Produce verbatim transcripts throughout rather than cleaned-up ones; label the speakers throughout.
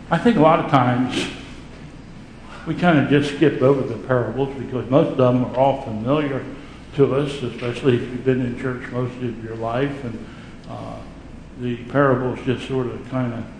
Speaker 1: I think a lot of times we kind of just skip over the parables because most of them are all familiar to us, especially if you've been in church most of your life, and uh, the parables just sort of kind of,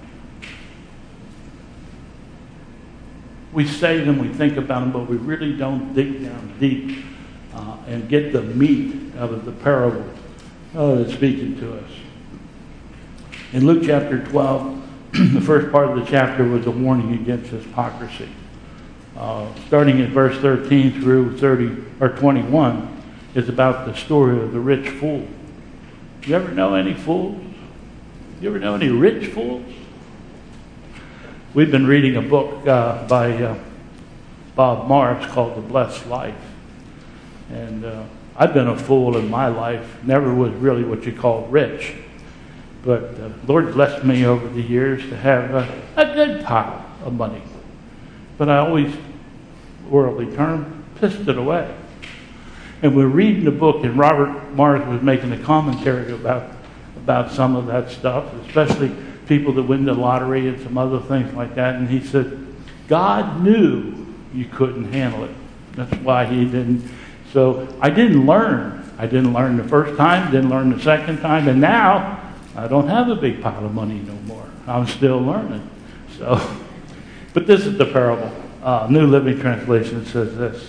Speaker 1: we say them, we think about them, but we really don't dig down deep uh, and get the meat out of the parable uh, that's speaking to us. In Luke chapter twelve, the first part of the chapter was a warning against hypocrisy. Uh, starting at verse thirteen through thirty or twenty-one is about the story of the rich fool. You ever know any fools? You ever know any rich fools? We've been reading a book uh, by uh, Bob Morris called The Blessed Life. And uh, I've been a fool in my life. Never was really what you call rich. But the uh, Lord blessed me over the years to have a, a good pile of money. But I always, worldly term, pissed it away. And we're reading the book, and Robert Morris was making a commentary about, about some of that stuff, especially people that win the lottery and some other things like that. And he said, God knew you couldn't handle it. That's why he didn't. So I didn't learn. I didn't learn the first time, didn't learn the second time, and now I don't have a big pile of money no more. I'm still learning. So, but this is the parable. Uh, New Living Translation says this.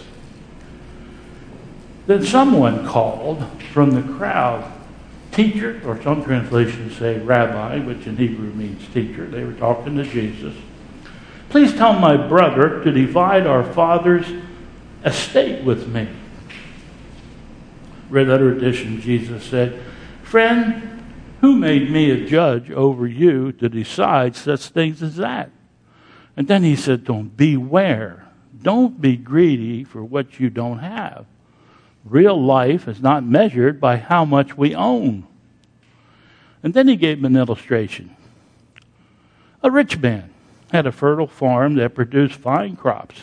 Speaker 1: Then someone called from the crowd, teacher, or some translations say rabbi, which in Hebrew means teacher. They were talking to Jesus. Please tell my brother to divide our father's estate with me. Red letter edition, Jesus said, friend, who made me a judge over you to decide such things as that? And then he said to him, beware. Don't be greedy for what you don't have. Real life is not measured by how much we own. And then he gave him an illustration. A rich man had a fertile farm that produced fine crops.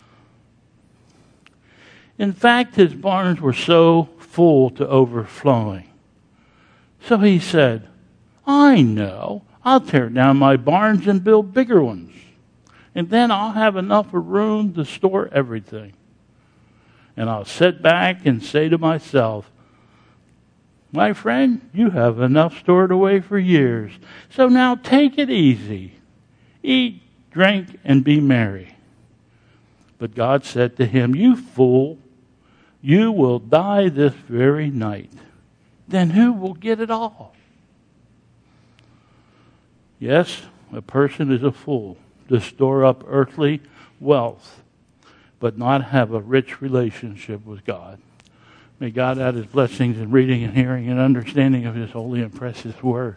Speaker 1: In fact, his barns were so full to overflowing. So he said, I know, I'll tear down my barns and build bigger ones. And then I'll have enough room to store everything. And I'll sit back and say to myself, my friend, you have enough stored away for years. So now take it easy. Eat, drink, and be merry. But God said to him, you fool, you will die this very night. Then who will get it all? Yes, a person is a fool to store up earthly wealth, but not have a rich relationship with God. May God add his blessings in reading and hearing and understanding of his holy and precious word.